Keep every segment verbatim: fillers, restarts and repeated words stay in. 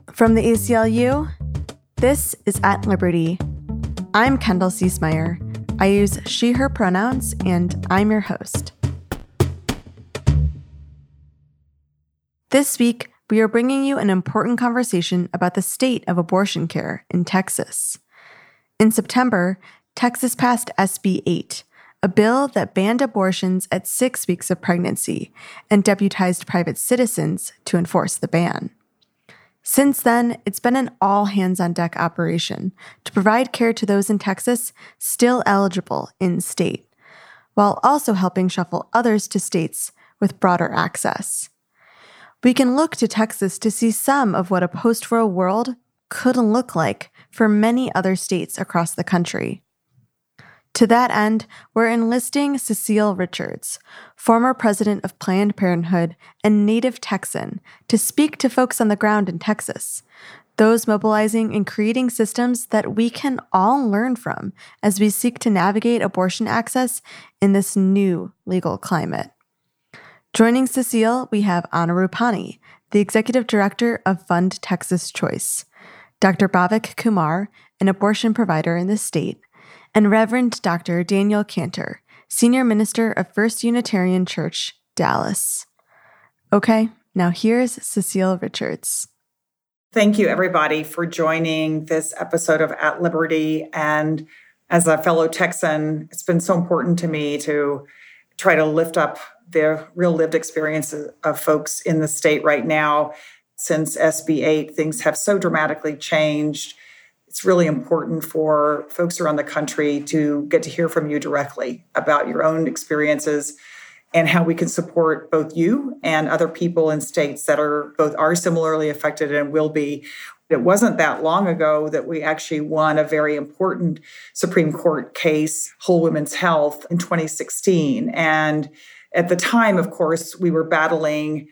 From the A C L U, this is At Liberty. I'm Kendall Ciesmeyer. I use she, her pronouns, and I'm your host. This week, we are bringing you an important conversation about the state of abortion care in Texas. In September, Texas passed S B eight, a bill that banned abortions at six weeks of pregnancy and deputized private citizens to enforce the ban. Since then, it's been an all-hands-on-deck operation to provide care to those in Texas still eligible in-state, while also helping shuffle others to states with broader access. We can look to Texas to see some of what a post-Roe world could look like for many other states across the country. To that end, we're enlisting Cecile Richards, former president of Planned Parenthood and native Texan, to speak to folks on the ground in Texas, those mobilizing and creating systems that we can all learn from as we seek to navigate abortion access in this new legal climate. Joining Cecile, we have Anna Rupani, the executive director of Fund Texas Choice, Doctor Bhavik Kumar, an abortion provider in the state, and Reverend Doctor Daniel Cantor, Senior Minister of First Unitarian Church, Dallas. Okay, now here's Cecile Richards. Thank you, everybody, for joining this episode of At Liberty. And as a fellow Texan, it's been so important to me to try to lift up the real lived experiences of folks in the state right now. Since S B eight, things have so dramatically changed. It's really important for folks around the country to get to hear from you directly about your own experiences and how we can support both you and other people in states that are both are similarly affected and will be. It wasn't that long ago that we actually won a very important Supreme Court case, Whole Women's Health, in twenty sixteen. And at the time, of course, we were battling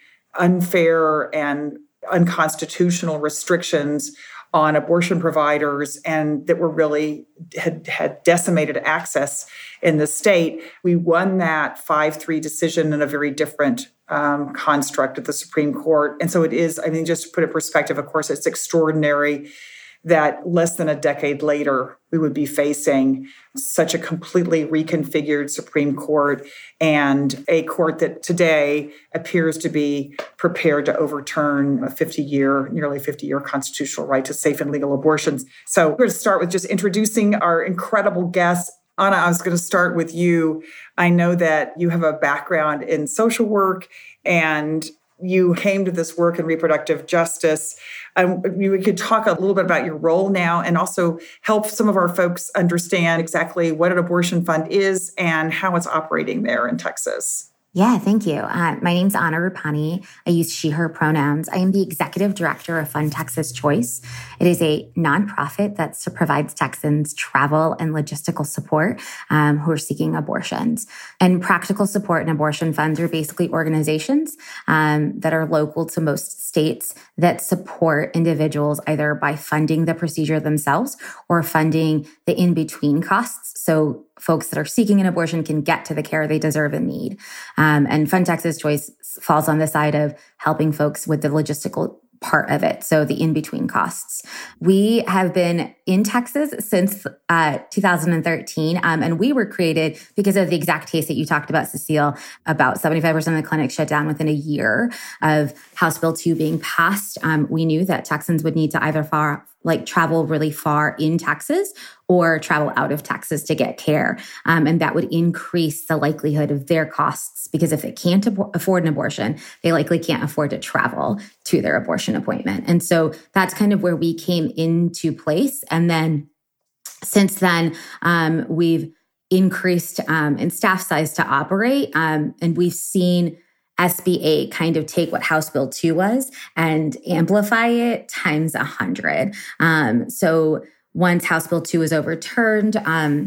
unfair and unconstitutional restrictions on abortion providers, and that were really had, had decimated access in the state. We won that five three decision in a very different um, construct of the Supreme Court. And so it is, I mean, just to put it in perspective, of course, it's extraordinary that less than a decade later, we would be facing such a completely reconfigured Supreme Court and a court that today appears to be prepared to overturn a fifty-year, nearly fifty-year constitutional right to safe and legal abortions. So we're going to start with just introducing our incredible guests. Anna, I was going to start with you. I know that you have a background in social work and you came to this work in reproductive justice. Um, we could talk a little bit about your role now and also help some of our folks understand exactly what an abortion fund is and how it's operating there in Texas. Yeah, thank you. Uh, my name's Anna Rupani. I use she, her pronouns. I am the executive director of Fund Texas Choice. It is a nonprofit that provides Texans travel and logistical support um, who are seeking abortions. And practical support and abortion funds are basically organizations um, that are local to most states that support individuals either by funding the procedure themselves or funding the in-between costs. So folks that are seeking an abortion can get to the care they deserve and need. Um, and Fund Texas Choice falls on the side of helping folks with the logistical part of it, so the in-between costs. We have been in Texas since uh, two thousand thirteen, um, and we were created because of the exact case that you talked about, Cecile. About seventy-five percent of the clinics shut down within a year of House Bill two being passed. Um, we knew that Texans would need to either far, like travel really far in Texas or travel out of Texas to get care. Um, and that would increase the likelihood of their costs because if they can't ab- afford an abortion, they likely can't afford to travel to their abortion appointment. And so that's kind of where we came into place. And then since then, um, we've increased um, in staff size to operate. Um, and we've seen S B eight kind of take what House Bill two was and amplify it times a hundred. Um, so once House Bill two was overturned, um,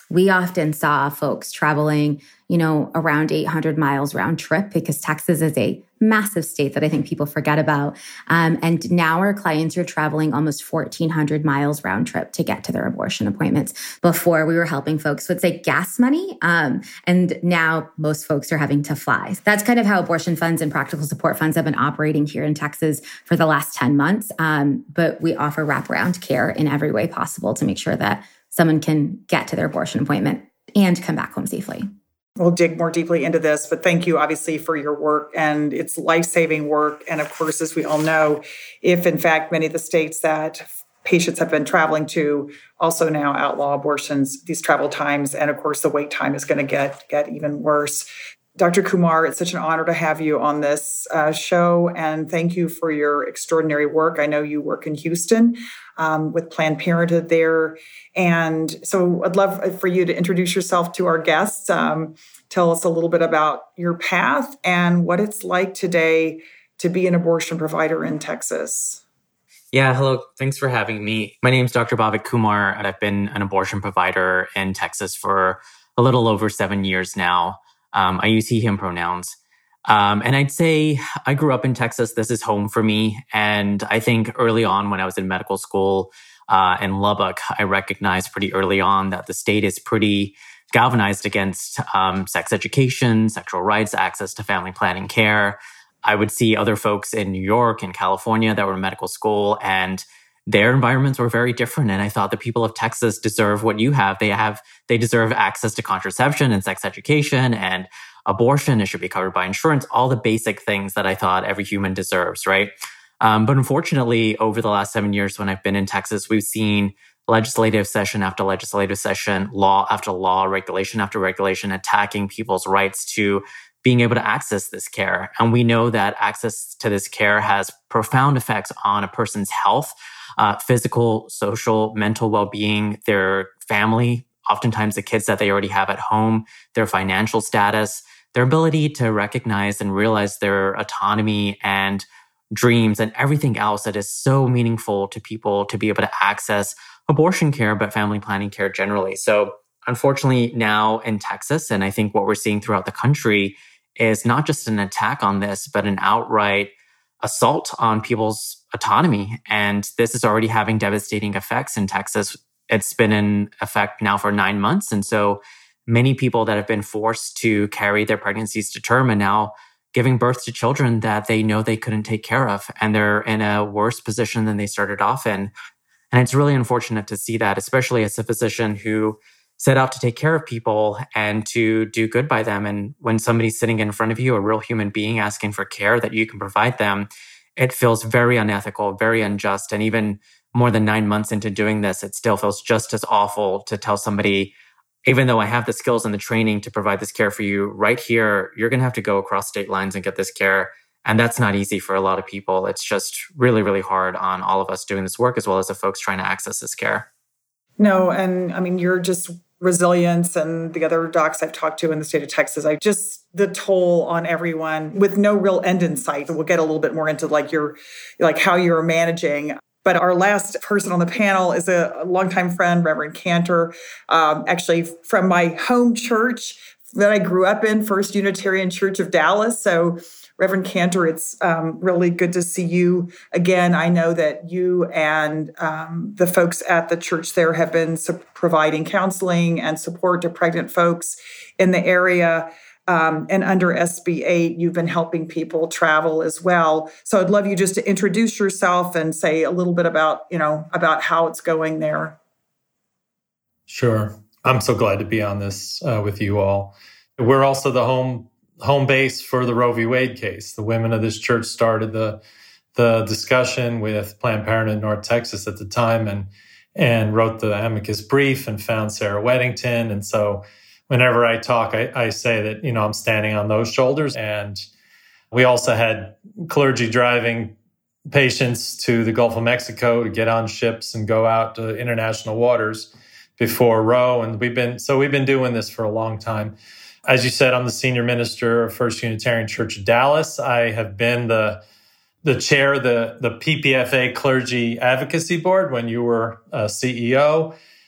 We often saw folks traveling, you know, around eight hundred miles round trip because Texas is a massive state that I think people forget about. Um, and now our clients are traveling almost fourteen hundred miles round trip to get to their abortion appointments. Before we were helping folks with, say, gas money. Um, and now most folks are having to fly. That's kind of how abortion funds and practical support funds have been operating here in Texas for the last ten months. Um, but we offer wraparound care in every way possible to make sure that someone can get to their abortion appointment and come back home safely. We'll dig more deeply into this, but thank you obviously for your work, and it's life-saving work. And of course, as we all know, if in fact many of the states that patients have been traveling to also now outlaw abortions, these travel times, and of course the wait time is going to get, get even worse. Doctor Kumar, it's such an honor to have you on this uh, show, and thank you for your extraordinary work. I know you work in Houston um, with Planned Parenthood there, and so I'd love for you to introduce yourself to our guests. Um, tell us a little bit about your path and what it's like today to be an abortion provider in Texas. Yeah, hello. Thanks for having me. My name is Doctor Bhavik Kumar, and I've been an abortion provider in Texas for a little over seven years now. Um, I use he, him pronouns. Um, and I'd say I grew up in Texas. This is home for me. And I think early on when I was in medical school uh, in Lubbock, I recognized pretty early on that the state is pretty galvanized against um, sex education, sexual rights, access to family planning care. I would see other folks in New York and California that were in medical school, and their environments were very different. And I thought the people of Texas deserve what you have. They have, they deserve access to contraception and sex education and abortion. It should be covered by insurance, all the basic things that I thought every human deserves, right? Um, but unfortunately, over the last seven years when I've been in Texas, we've seen legislative session after legislative session, law after law, regulation after regulation, attacking people's rights to being able to access this care. And we know that access to this care has profound effects on a person's health, Uh, physical, social, mental well-being, their family, oftentimes the kids that they already have at home, their financial status, their ability to recognize and realize their autonomy and dreams and everything else that is so meaningful to people to be able to access abortion care, but family planning care generally. So unfortunately now in Texas, and I think what we're seeing throughout the country is not just an attack on this, but an outright assault on people's autonomy. And this is already having devastating effects in Texas. It's been in effect now for nine months. And so many people that have been forced to carry their pregnancies to term and now giving birth to children that they know they couldn't take care of. And they're in a worse position than they started off in. And it's really unfortunate to see that, especially as a physician who set out to take care of people and to do good by them. And when somebody's sitting in front of you, a real human being asking for care that you can provide them, it feels very unethical, very unjust. And even more than nine months into doing this, it still feels just as awful to tell somebody, even though I have the skills and the training to provide this care for you right here, you're going to have to go across state lines and get this care. And that's not easy for a lot of people. It's just really, really hard on all of us doing this work, as well as the folks trying to access this care. No, and I mean, you're just resilience and the other docs I've talked to in the state of Texas, I just, the toll on everyone with no real end in sight. We'll get a little bit more into like your, like how you're managing. But our last person on the panel is a longtime friend, Reverend Cantor, um, actually from my home church that I grew up in, First Unitarian Church of Dallas. So Reverend Cantor, it's um, really good to see you again. I know that you and um, the folks at the church there have been su- providing counseling and support to pregnant folks in the area. Um, and under S B eight, you've been helping people travel as well. So I'd love you just to introduce yourself and say a little bit about, you know, about how it's going there. Sure. I'm so glad to be on this uh, with you all. We're also the home home base for the Roe v. Wade case. The women of this church started the the discussion with Planned Parenthood North Texas at the time and and wrote the amicus brief and found Sarah Weddington. And so whenever I talk, I, I say that, you know, I'm standing on those shoulders. And we also had clergy driving patients to the Gulf of Mexico to get on ships and go out to international waters before Roe. And we've been, so we've been doing this for a long time. As you said, I'm the senior minister of First Unitarian Church of Dallas. I have been the the chair of the, the P P F A Clergy Advocacy Board when you were a C E O.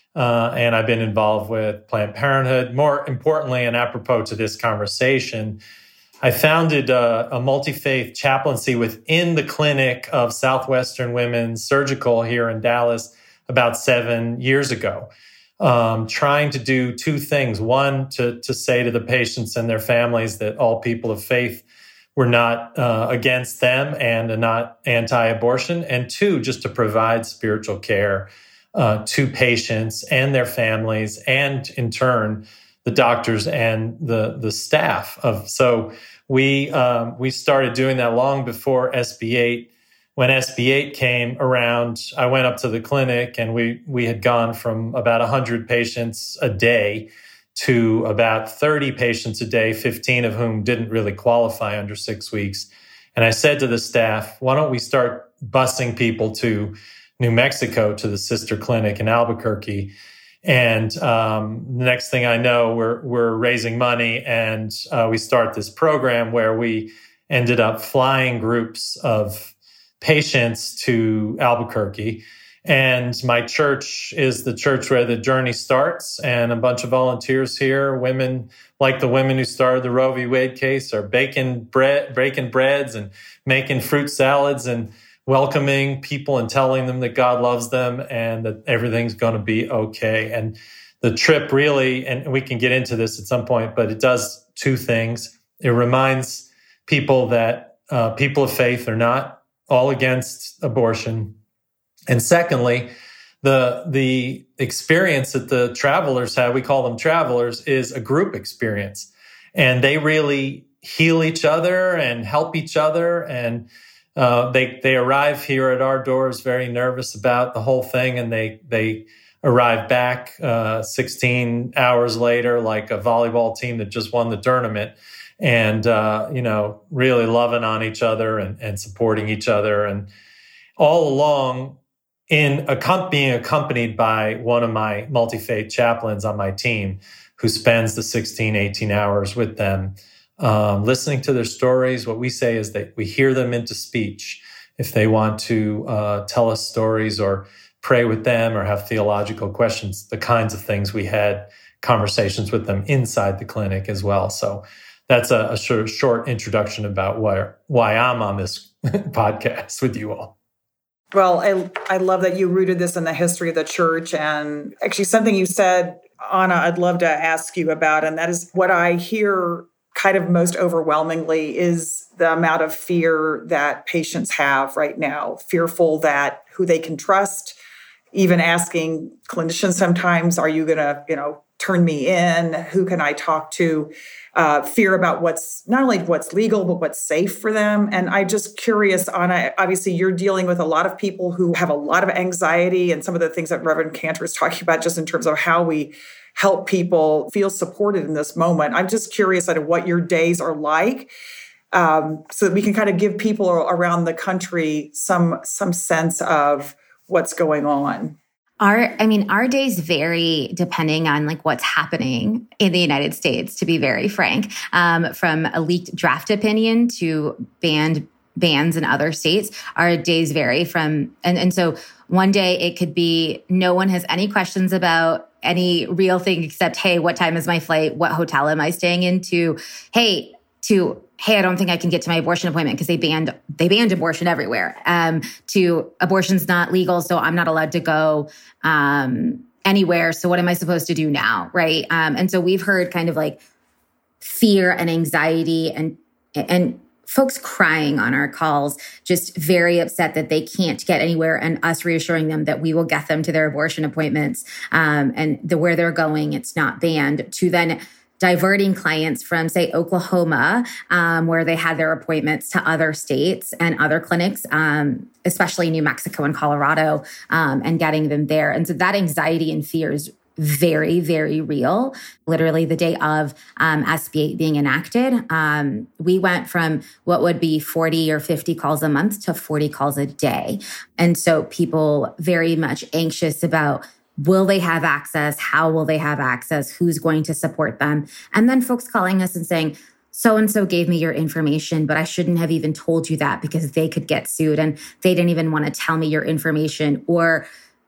uh, and I've been involved with Planned Parenthood. More importantly, and apropos to this conversation, I founded a, a multi-faith chaplaincy within the clinic of Southwestern Women's Surgical here in Dallas about seven years ago, um, trying to do two things. One, to, to say to the patients and their families that all people of faith were not uh, against them and not anti-abortion. And two, just to provide spiritual care uh, to patients and their families, and in turn, the doctors and the, the staff of. So we um, we started doing that long before S B eight. When S B eight came around, I went up to the clinic, and we we had gone from about one hundred patients a day to about thirty patients a day, fifteen of whom didn't really qualify under six weeks. And I said to the staff, why don't we start busing people to New Mexico, to the sister clinic in Albuquerque? And um, the next thing I know, we're we're raising money, and uh, we start this program where we ended up flying groups of patients to Albuquerque. And my church is the church where the journey starts, and a bunch of volunteers here, women like the women who started the Roe v. Wade case, are baking bread, breaking breads and making fruit salads and welcoming people and telling them that God loves them and that everything's going to be okay. And the trip really, and we can get into this at some point, but it does two things. It reminds people that uh, people of faith are not all against abortion. And secondly, the the experience that the travelers have, we call them travelers, is a group experience. And they really heal each other and help each other. And uh, they they arrive here at our doors very nervous about the whole thing, and they they arrive back uh, sixteen hours later like a volleyball team that just won the tournament, and uh, you know, really loving on each other and, and supporting each other. And all along, in a, being accompanied by one of my multi-faith chaplains on my team, who spends the sixteen, eighteen hours with them, um, listening to their stories. What we say is that we hear them into speech. If they want to uh, tell us stories or pray with them or have theological questions, the kinds of things we had conversations with them inside the clinic as well. So that's a, a short, short introduction about why, why I'm on this podcast with you all. Well, I I love that you rooted this in the history of the church. And actually something you said, Anna, I'd love to ask you about, and that is what I hear kind of most overwhelmingly is the amount of fear that patients have right now, fearful that who they can trust, even asking clinicians sometimes, are you going to, you know, turn me in? Who can I talk to? Uh, fear about what's not only what's legal, but what's safe for them. And I'm just curious, Anna, obviously you're dealing with a lot of people who have a lot of anxiety, and some of the things that Reverend Cantor is talking about just in terms of how we help people feel supported in this moment. I'm just curious at what your days are like, um, so that we can kind of give people around the country some some sense of what's going on. Our, I mean, our days vary depending on like what's happening in the United States, to be very frank, um, from a leaked draft opinion to banned bans in other states. Our days vary from, and, and so one day it could be no one has any questions about any real thing except, hey, what time is my flight? What hotel am I staying in? To, hey, to, hey, I don't think I can get to my abortion appointment because they banned they banned abortion everywhere. Um, to abortion's not legal, so I'm not allowed to go um, anywhere. So what am I supposed to do now, right? Um, and so we've heard kind of like fear and anxiety and and folks crying on our calls, just very upset that they can't get anywhere, and us reassuring them that we will get them to their abortion appointments, um, and the where they're going, it's not banned. To then diverting clients from, say, Oklahoma, um, where they had their appointments, to other states and other clinics, um, especially New Mexico and Colorado, um, and getting them there. And so that anxiety and fear is very, very real. Literally the day of um, S B eight being enacted, um, we went from what would be forty or fifty calls a month to forty calls a day. And so people very much anxious about, will they have access? How will they have access? Who's going to support them? And then folks calling us and saying, so-and-so gave me your information, but I shouldn't have even told you that because they could get sued and they didn't even want to tell me your information. Or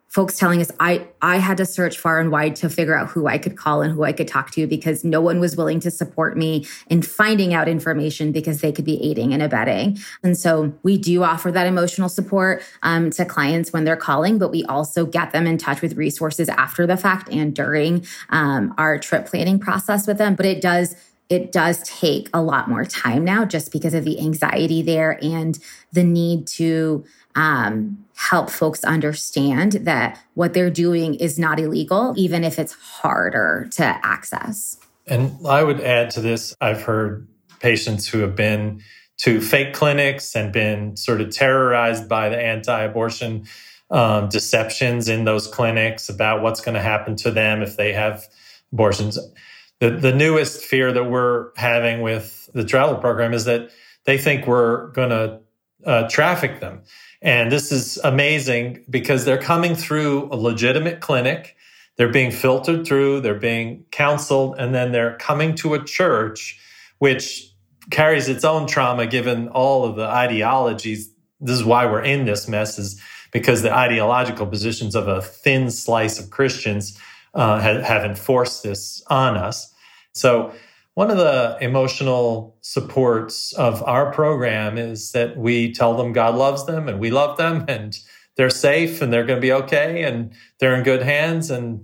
folks telling us, I, I had to search far and wide to figure out who I could call and who I could talk to because no one was willing to support me in finding out information because they could be aiding and abetting. And so we do offer that emotional support um, to clients when they're calling, but we also get them in touch with resources after the fact and during um, our trip planning process with them. But it does It does take a lot more time now just because of the anxiety there and the need to um, help folks understand that what they're doing is not illegal, even if it's harder to access. And I would add to this, I've heard patients who have been to fake clinics and been sort of terrorized by the anti-abortion um, deceptions in those clinics about what's going to happen to them if they have abortions. The, the newest fear that we're having with the travel program is that they think we're going to uh, traffic them. And this is amazing because they're coming through a legitimate clinic. They're being filtered through, they're being counseled, and then they're coming to a church, which carries its own trauma given all of the ideologies. This is why we're in this mess, is because the ideological positions of a thin slice of Christians uh, have, have enforced this on us. So one of the emotional supports of our program is that we tell them God loves them and we love them and they're safe and they're going to be okay and they're in good hands, and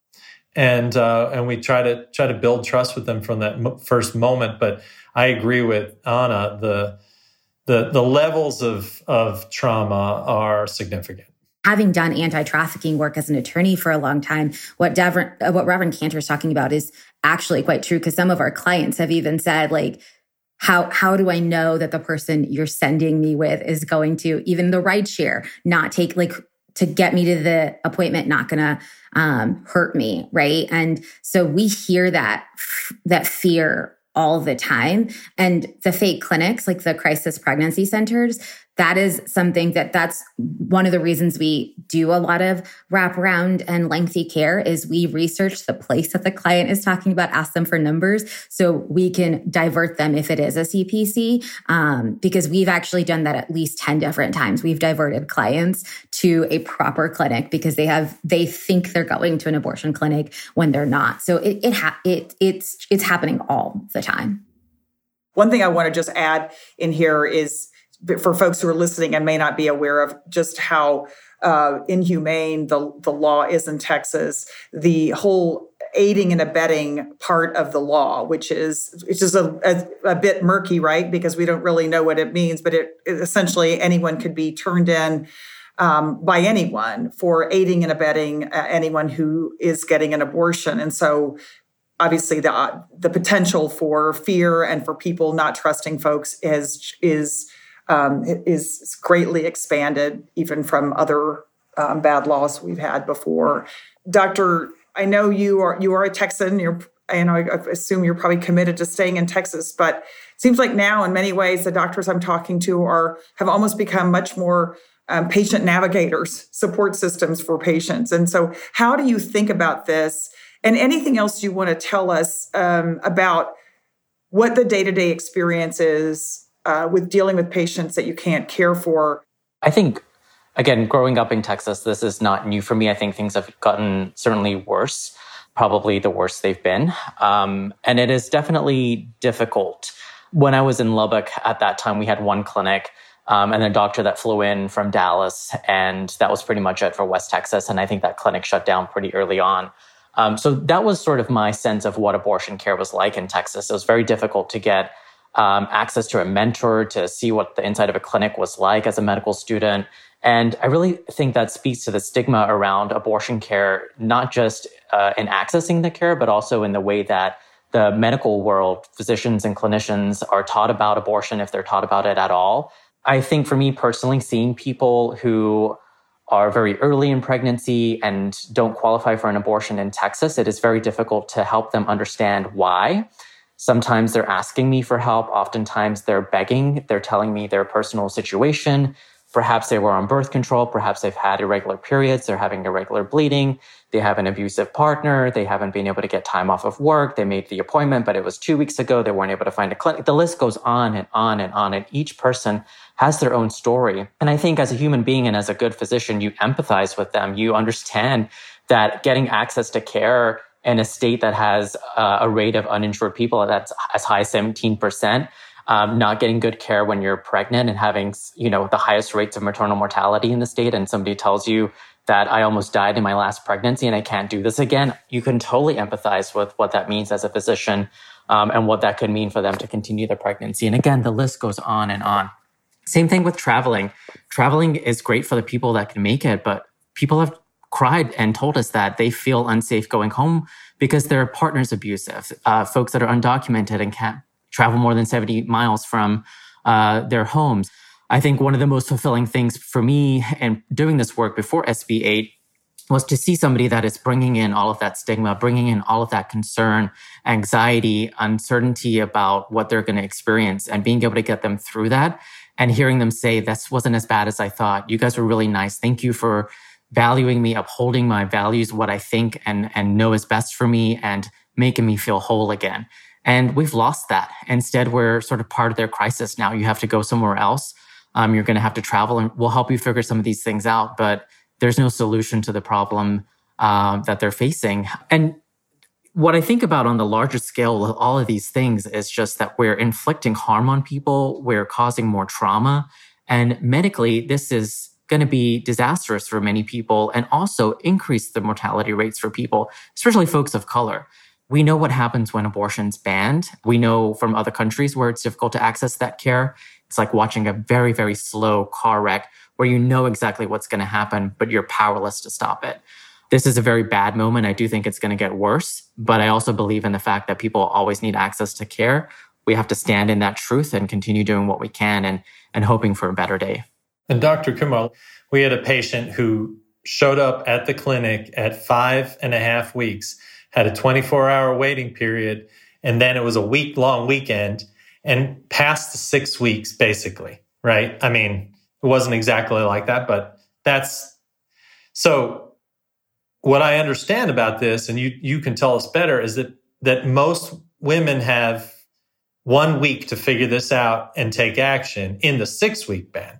and uh, and we try to try to build trust with them from that m- first moment. But I agree with Anna, the the the levels of of trauma are significant. Having done anti-trafficking work as an attorney for a long time, what Devin, what Reverend Cantor is talking about is actually quite true, because some of our clients have even said, like, how how do I know that the person you're sending me with is going to, even the rideshare, not take, like, to get me to the appointment, not going to um, hurt me, right? And so we hear that that fear all the time. And the fake clinics, like the crisis pregnancy centers, that is something that that's one of the reasons we do a lot of wraparound and lengthy care is we research the place that the client is talking about, ask them for numbers so we can divert them if it is a C P C, um, because we've actually done that at least ten different times. We've diverted clients to a proper clinic because they have they think they're going to an abortion clinic when they're not. So it it ha- it it's it's happening all the time. One thing I want to just add in here is, for folks who are listening and may not be aware of just how uh, inhumane the, the law is in Texas, the whole aiding and abetting part of the law, which is which is a, a, a bit murky, right? Because we don't really know what it means, but it, it essentially anyone could be turned in um, by anyone for aiding and abetting uh, anyone who is getting an abortion. And so obviously the uh, the potential for fear and for people not trusting folks is is Um, is greatly expanded, even from other um, bad laws we've had before. Doctor, I know you are you are a Texan. You're, and I assume you're probably committed to staying in Texas. But it seems like now, in many ways, the doctors I'm talking to are have almost become much more um, patient navigators, support systems for patients. And so, how do you think about this? And anything else you want to tell us um, about what the day-to-day experience is Uh, with dealing with patients that you can't care for? I think, again, growing up in Texas, this is not new for me. I think things have gotten certainly worse, probably the worst they've been. Um, and it is definitely difficult. When I was in Lubbock at that time, we had one clinic um, and a doctor that flew in from Dallas, and that was pretty much it for West Texas. And I think that clinic shut down pretty early on. Um, so that was sort of my sense of what abortion care was like in Texas. It was very difficult to get Um, access to a mentor to see what the inside of a clinic was like as a medical student. And I really think that speaks to the stigma around abortion care, not just uh, in accessing the care, but also in the way that the medical world, physicians and clinicians, are taught about abortion, if they're taught about it at all. I think for me personally, seeing people who are very early in pregnancy and don't qualify for an abortion in Texas, it is very difficult to help them understand why. Sometimes they're asking me for help. Oftentimes they're begging. They're telling me their personal situation. Perhaps they were on birth control. Perhaps they've had irregular periods. They're having irregular bleeding. They have an abusive partner. They haven't been able to get time off of work. They made the appointment, but it was two weeks ago. They weren't able to find a clinic. The list goes on and on and on. And each person has their own story. And I think as a human being and as a good physician, you empathize with them. You understand that getting access to care in a state that has uh, a rate of uninsured people that's as high as seventeen percent, um, not getting good care when you're pregnant and having, you know, the highest rates of maternal mortality in the state, and somebody tells you that I almost died in my last pregnancy and I can't do this again, you can totally empathize with what that means as a physician um, and what that could mean for them to continue their pregnancy. And again, the list goes on and on. Same thing with traveling. Traveling is great for the people that can make it, but people have cried and told us that they feel unsafe going home because their partner's abusive. Uh, folks that are undocumented and can't travel more than seventy miles from uh, their homes. I think one of the most fulfilling things for me in doing this work before S B eight was to see somebody that is bringing in all of that stigma, bringing in all of that concern, anxiety, uncertainty about what they're going to experience, and being able to get them through that and hearing them say, this wasn't as bad as I thought. You guys were really nice. Thank you for valuing me, upholding my values, what I think and, and know is best for me, and making me feel whole again. And we've lost that. Instead, we're sort of part of their crisis now. You have to go somewhere else. Um, you're going to have to travel, and we'll help you figure some of these things out. But there's no solution to the problem uh, that they're facing. And what I think about on the larger scale with all of these things is just that we're inflicting harm on people. We're causing more trauma. And medically, this is going to be disastrous for many people and also increase the mortality rates for people, especially folks of color. We know what happens when abortion's banned. We know from other countries where it's difficult to access that care. It's like watching a very, very slow car wreck where you know exactly what's going to happen, but you're powerless to stop it. This is a very bad moment. I do think it's going to get worse, but I also believe in the fact that people always need access to care. We have to stand in that truth and continue doing what we can and, and hoping for a better day. And Doctor Kumar, we had a patient who showed up at the clinic at five and a half weeks, had a twenty-four hour waiting period, and then it was a week-long weekend and past the six weeks, basically, right? I mean, it wasn't exactly like that, but that's... So what I understand about this, and you, you can tell us better, is that, that most women have one week to figure this out and take action in the six-week ban.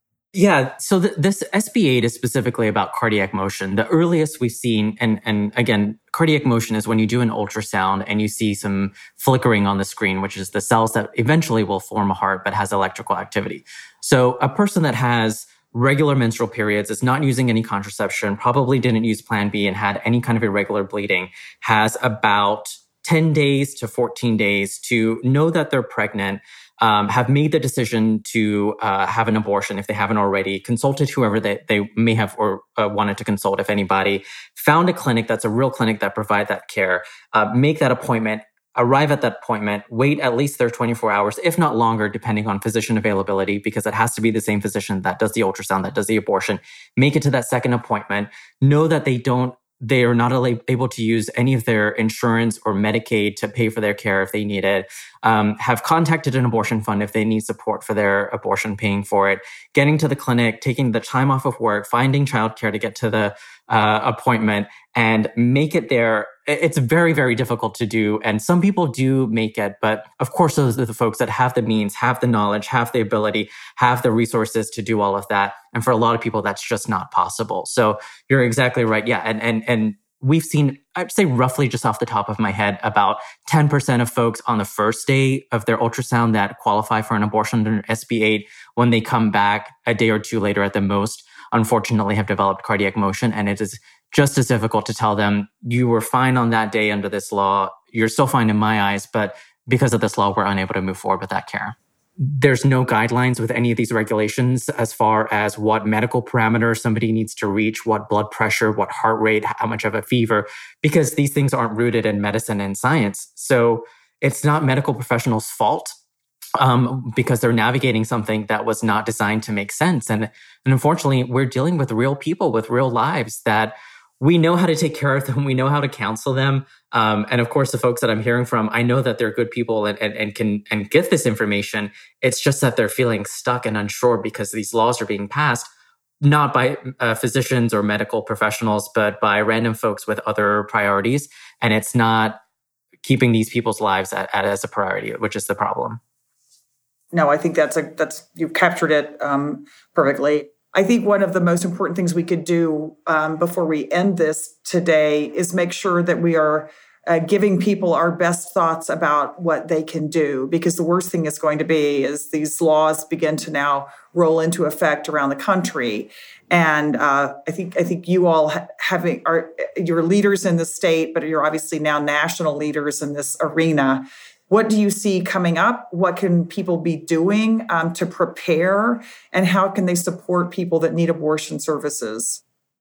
Yeah, so th- this S B eight is specifically about cardiac motion. The earliest we've seen, and, and again, cardiac motion is when you do an ultrasound and you see some flickering on the screen, which is the cells that eventually will form a heart but has electrical activity. So a person that has regular menstrual periods, is not using any contraception, probably didn't use Plan B and had any kind of irregular bleeding, has about ten days to fourteen days to know that they're pregnant, Um, have made the decision to uh, have an abortion if they haven't already, consulted whoever they, they may have or uh, wanted to consult, if anybody, found a clinic that's a real clinic that provide that care, uh, make that appointment, arrive at that appointment, wait at least their twenty-four hours, if not longer, depending on physician availability, because it has to be the same physician that does the ultrasound, that does the abortion, make it to that second appointment, know that they don't They are not able to use any of their insurance or Medicaid to pay for their care if they need it, um, have contacted an abortion fund if they need support for their abortion, paying for it, getting to the clinic, taking the time off of work, finding childcare to get to the uh, appointment and make it there. It's very, very difficult to do. And some people do make it. But of course, those are the folks that have the means, have the knowledge, have the ability, have the resources to do all of that. And for a lot of people, that's just not possible. So you're exactly right. Yeah. And, and, and we've seen, I'd say roughly just off the top of my head, about ten percent of folks on the first day of their ultrasound that qualify for an abortion under S B eight, when they come back a day or two later at the most, unfortunately have developed cardiac motion. And it is just as difficult to tell them, you were fine on that day under this law. You're still fine in my eyes, but because of this law, we're unable to move forward with that care. There's no guidelines with any of these regulations as far as what medical parameters somebody needs to reach, what blood pressure, what heart rate, how much of a fever, because these things aren't rooted in medicine and science. So it's not medical professionals' fault um, because they're navigating something that was not designed to make sense. And, and unfortunately, we're dealing with real people with real lives that we know how to take care of them. We know how to counsel them. Um, and of course, the folks that I'm hearing from, I know that they're good people and, and, and can and get this information. It's just that they're feeling stuck and unsure because these laws are being passed, not by uh, physicians or medical professionals, but by random folks with other priorities. And it's not keeping these people's lives at, at, as a priority, which is the problem. No, I think that's a that's you've captured it um, perfectly. I think one of the most important things we could do um, before we end this today is make sure that we are uh, giving people our best thoughts about what they can do, because the worst thing is going to be is these laws begin to now roll into effect around the country. And uh, I think I think you all ha- having are you're leaders in the state, but you're obviously now national leaders in this arena. What do you see coming up? What can people be doing um, to prepare? And how can they support people that need abortion services?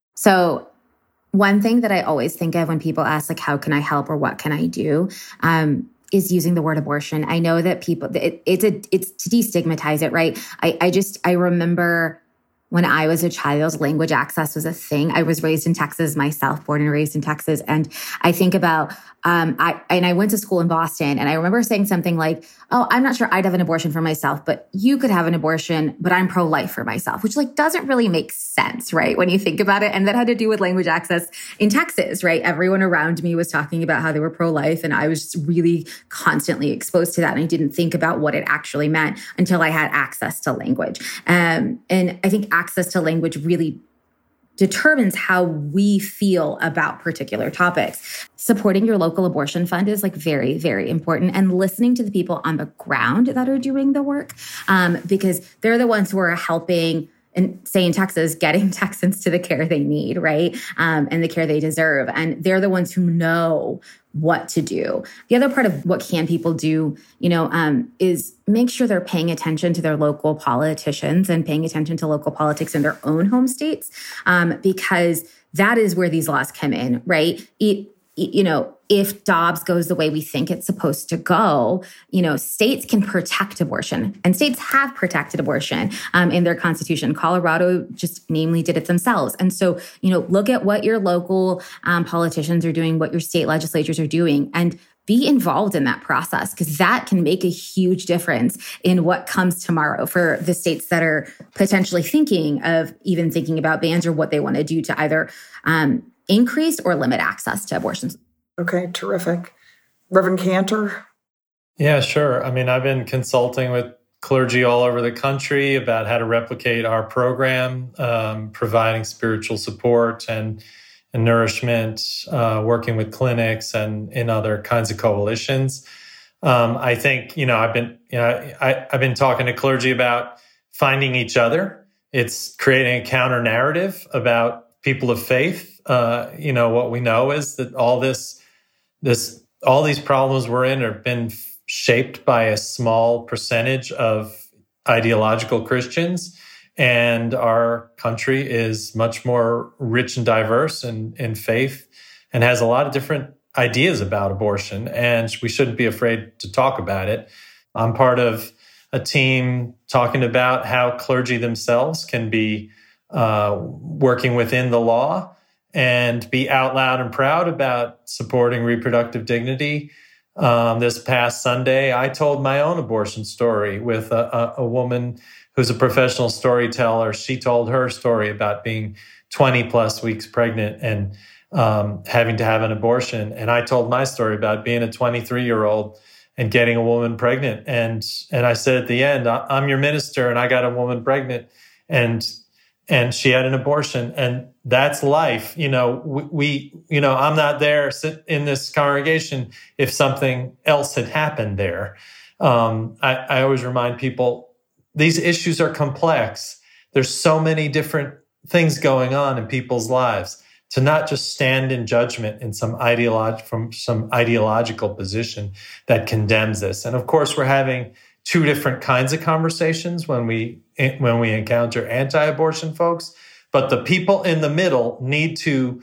So one thing that I always think of when people ask, like, how can I help or what can I do? Um, is using the word abortion. I know that people, it, it's a, it's to destigmatize it, right? I, I just, I remember when I was a child, language access was a thing. I was raised in Texas myself, born and raised in Texas. And I think about, um, I, and I went to school in Boston, and I remember saying something like, oh, I'm not sure I'd have an abortion for myself, but you could have an abortion, but I'm pro-life for myself, which like doesn't really make sense, right? When you think about it. And that had to do with language access in Texas, right? Everyone around me was talking about how they were pro-life, and I was just really constantly exposed to that. And I didn't think about what it actually meant until I had access to language. Um, and I think access to language really determines how we feel about particular topics. Supporting your local abortion fund is like very, very important, and listening to the people on the ground that are doing the work, um, because they're the ones who are helping, and say in Texas, getting Texans to the care they need, right? Um, and the care they deserve. And they're the ones who know what to do. The other part of what can people do, you know, um, is make sure they're paying attention to their local politicians and paying attention to local politics in their own home states, um, because that is where these laws come in, right? It, you know, if Dobbs goes the way we think it's supposed to go, you know, states can protect abortion, and states have protected abortion um, in their constitution. Colorado just namely did it themselves. And so, you know, look at what your local um, politicians are doing, what your state legislatures are doing, and be involved in that process, because that can make a huge difference in what comes tomorrow for the states that are potentially thinking of even thinking about bans or what they want to do to either um, increase or limit access to abortions. Okay, terrific. Reverend Cantor? Yeah, sure. I mean, I've been consulting with clergy all over the country about how to replicate our program, um, providing spiritual support and, and nourishment, uh, working with clinics and in other kinds of coalitions. Um, I think, you know, I've been, you know, I, I've been talking to clergy about finding each other. It's creating a counter narrative about people of faith. Uh, you know, what we know is that all this, this, all these problems we're in have been shaped by a small percentage of ideological Christians, and our country is much more rich and diverse in, in faith and has a lot of different ideas about abortion, and we shouldn't be afraid to talk about it. I'm part of a team talking about how clergy themselves can be uh, working within the law and be out loud and proud about supporting reproductive dignity. Um, this past Sunday, I told my own abortion story with a, a, a woman who's a professional storyteller. She told her story about being twenty plus weeks pregnant and um, having to have an abortion. And I told my story about being a twenty-three-year-old and getting a woman pregnant. And and I said at the end, I'm your minister, and I got a woman pregnant. And and she had an abortion, and that's life. You know, we, we, you know, I'm not there sit in this congregation if something else had happened there. Um, I, I always remind people, these issues are complex. There's so many different things going on in people's lives. To not just stand in judgment in some ideology from some ideological position that condemns this. And of course, we're having two different kinds of conversations when we when we encounter anti-abortion folks, but the people in the middle need to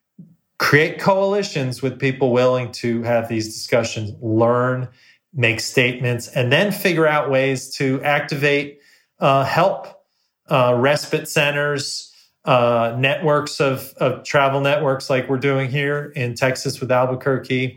create coalitions with people willing to have these discussions, learn, make statements, and then figure out ways to activate uh, help, uh, respite centers, uh, networks of, of travel networks like we're doing here in Texas with Albuquerque,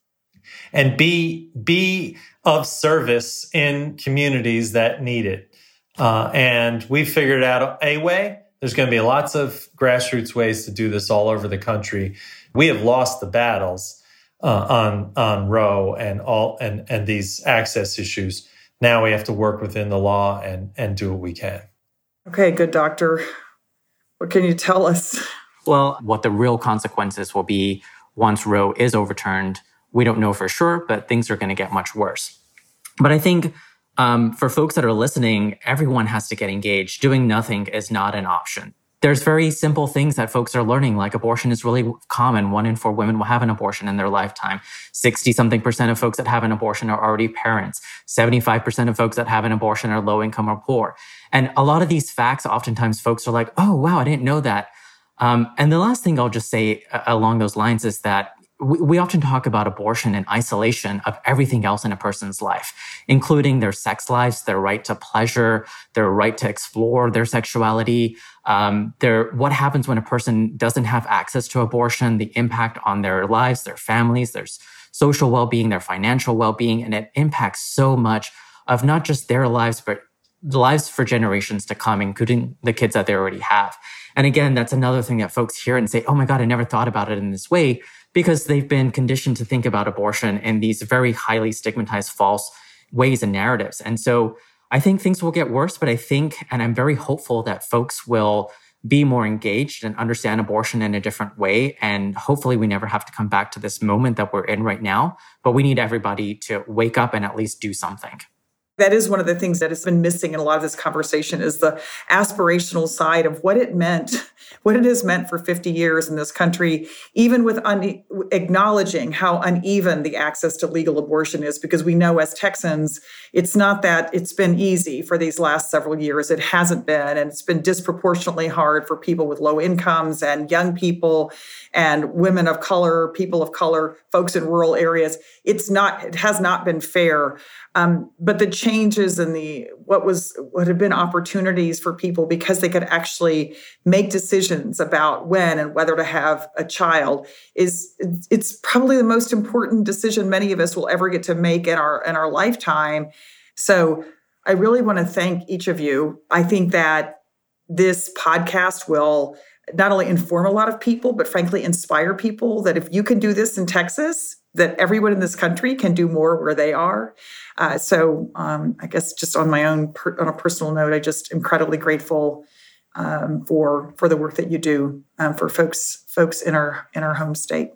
and be, be of service in communities that need it. Uh, and we figured out a way. There's going to be lots of grassroots ways to do this all over the country. We have lost the battles uh, on on Roe and all and and these access issues. Now we have to work within the law and and do what we can. Okay, good doctor. What can you tell us? Well, what the real consequences will be once Roe is overturned, we don't know for sure, but things are going to get much worse. But I think um, for folks that are listening, everyone has to get engaged. Doing nothing is not an option. There's very simple things that folks are learning, like abortion is really common. One in four women will have an abortion in their lifetime. sixty-something percent of folks that have an abortion are already parents. seventy-five percent of folks that have an abortion are low income or poor. And a lot of these facts, oftentimes folks are like, oh, wow, I didn't know that. Um, and the last thing I'll just say uh, along those lines is that we, we often talk about abortion in isolation of everything else in a person's life, including their sex lives, their right to pleasure, their right to explore their sexuality, um, their what happens when a person doesn't have access to abortion, the impact on their lives, their families, their social well-being, their financial well-being, and it impacts so much of not just their lives, but the lives for generations to come, including the kids that they already have. And again, that's another thing that folks hear and say, oh my God, I never thought about it in this way, because they've been conditioned to think about abortion in these very highly stigmatized false ways and narratives. And so I think things will get worse, but I think, and I'm very hopeful that folks will be more engaged and understand abortion in a different way. And hopefully we never have to come back to this moment that we're in right now, but we need everybody to wake up and at least do something. That is one of the things that has been missing in a lot of this conversation is the aspirational side of what it meant, what it has meant for fifty years in this country, even with un- acknowledging how uneven the access to legal abortion is, because we know as Texans, it's not that it's been easy for these last several years. It hasn't been, and it's been disproportionately hard for people with low incomes and young people and women of color, people of color, folks in rural areas. It's not, it has not been fair. Um, but the changes in the what was what have been opportunities for people because they could actually make decisions about when and whether to have a child is it's probably the most important decision many of us will ever get to make in our in our lifetime. So I really want to thank each of you. I think that this podcast will not only inform a lot of people, but frankly inspire people that if you can do this in Texas, that everyone in this country can do more where they are. Uh, so um, I guess just on my own, per, on a personal note, I just incredibly grateful um, for for the work that you do um, for folks folks in our in our home state.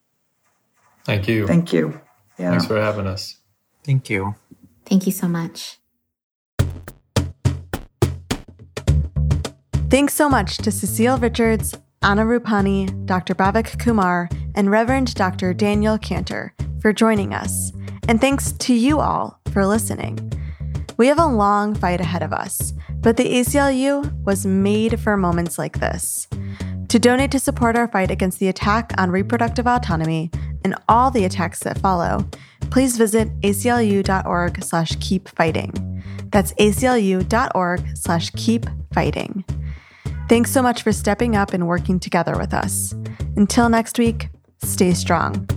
Thank you. Thank you. Yeah. Thanks for having us. Thank you. Thank you so much. Thanks so much to Cecile Richards, Anna Rupani, Doctor Bhavik Kumar, and Reverend Doctor Daniel Cantor for joining us. And thanks to you all for listening. We have a long fight ahead of us, but the A C L U was made for moments like this. To donate to support our fight against the attack on reproductive autonomy and all the attacks that follow, please visit aclu.org slash keep fighting. That's aclu.org slash keep fighting. Thanks so much for stepping up and working together with us. Until next week, stay strong.